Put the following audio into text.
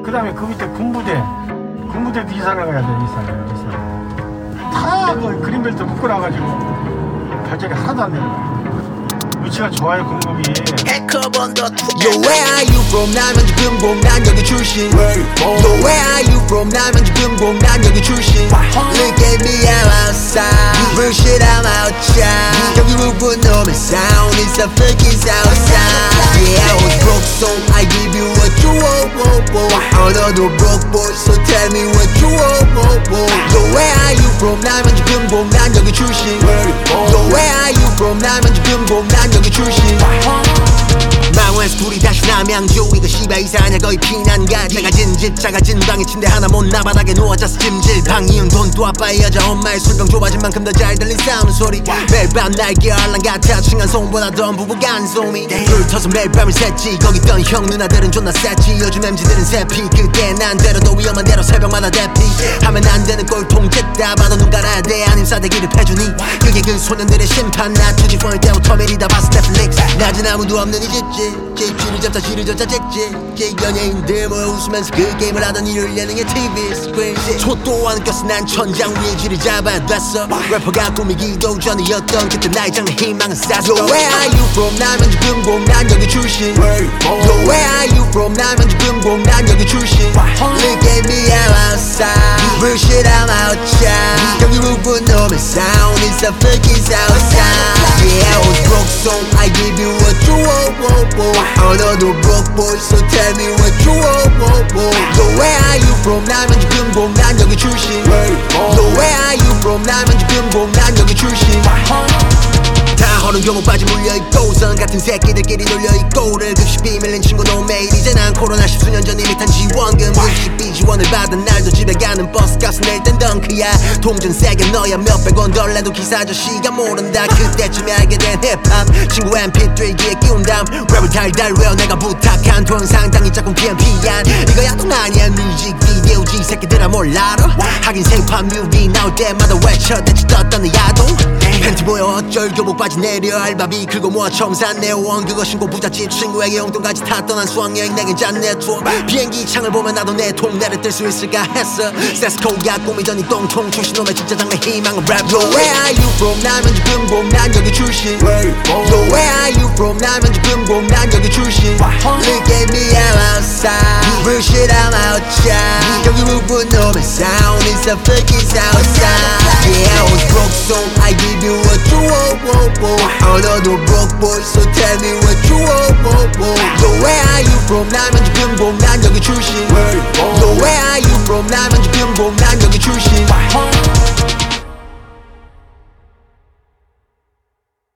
그 다음에 그 밑에 군부대도 이사를 가야 돼. 이사. 다 그 그린벨트 묶어놔가지고 발자리 하나도 안 내려. 위치가 좋아요, 공급이. Yo, where are you from? 난 먼저 금공, 난 여기 출신. Yo, where are you from? 난 먼저 금공, 난 여기 출신. Look at me, I'm outside. Bullshit, I'm outside. 여기 묵은 놈의 sound is a fucking outside. Yeah, I was broke, so I give you what you want. 너도 broke boy, so tell me what you want. Yo, where are you from? 난 먼저 금공, 난 여기 출신. Yo, where are you from? 난 먼저 금공, 난 여기 출신. 망원에서 둘이 다시 남양주. 이거 씨발 이사하냐 거의 피난가. 작아진 집 작아진 방에 침대 하나 못 나바닥에 누워져서 찜질. 방이은 돈도 아빠의 여자 엄마의 술병 좁아진 만큼 더 잘 들린 싸움 소리. 매일 밤 날개 알람 같아 층한 송보다 더 부부 간소미. 불 터서 매일 밤을 샜지. 거기 있던 형 누나들은 존나 셌지. 요즘 MZ들은 새피. 그때 난 대로도 위험한 대로 새벽마다 대피. 하면 안 되는 꼴통 짓다 봐도 눈 깔아야 돼. 아님 싸대기를 패주니 그게 그 소년들의 심판. 나 투지 폰일 때부터 매일 다 봤어 넷플릭스. 낮은 아무도 없는 이 집지. 쥐를 잡자 찍지. 연예인들 모여 웃으면서 그 게임을 하던 일요일 예능의 TV 스크린. 초도 안 꼈어 난 천장 위에 쥐를 잡아야 됐어. 래퍼가 꾸미기도 전이었던 그때 나의 장래 희망은 쌌어. Yo, where are you from? 난 먼저 금공, 난 여기 출신. Yo, where are you from? 난 먼저 금공, 난 여기 출신. Look at me, I'm outside. Bullshit, I'm outside. 여기 묵은 놈의 sound is a fucking outside. Yeah, I was broke, so I give you what you want. 너도 broke boy, so tell me what you want. Yo, where are you from? 난 먼저 금공, 난 여기 출신. Yo, where are you from? 난 먼저 금공, 난 여기 출신. 다 허는 경우 빠지 물려있고 선 같은 새끼들끼리 놀려있고를 급식 비밀린 친구 노메일. 이제 난 코로나 십수년 전 이미 탄 지원금. 급식비 지원을 받은 날도 집에 가는 버스값은 낼 땐 덩크야. 동전 세게 넣어야 몇백 원 덜 내도 기사 아저씨가 모른다. 그때쯤에 알게 된 힙합. 친구 mp3기에 끼운 다음 랩을 달달 외워 내가 부탁한 돈 상당히 작은 PMP한. 이거야 돈 아니야 뮤직비디오 지 새끼들아 몰라라. 하긴 생판 뮤비 나올 때마다 외쳐 대체 떴던 내 야동. 팬티 보여 어쩔 교복 바지 내려 알바비 긁어 모아 처음 산 네오원. 그거 신고 부잣집 친구에게 용돈까지 다 떠난 수학여행 내겐 짠 네트워크. 비행기 창을 보면 나도 내 동네를 뜰 수 있을까 했어. 세스코가 꿈이던 이 똥통 출신 놈의 진짜 장래 희망은 랩. Yo, where are you from? 난 먼저 금공, 난 여기 출신. Yo, where are you from? 난 먼저 금공, 난 여기 출신. Look at me, I'm outside. Bullshit, I'm outside. 여기 묵은 놈의 sound is a fucking outside. Yeah, I was broke, so I give you what you want. 너도 broke boy, so tell me what you want. Yo, where are you from? 난 먼저 금공, 난 여기 출신. Yo, where are you from? 난 먼저 금공, 난 여기 출신.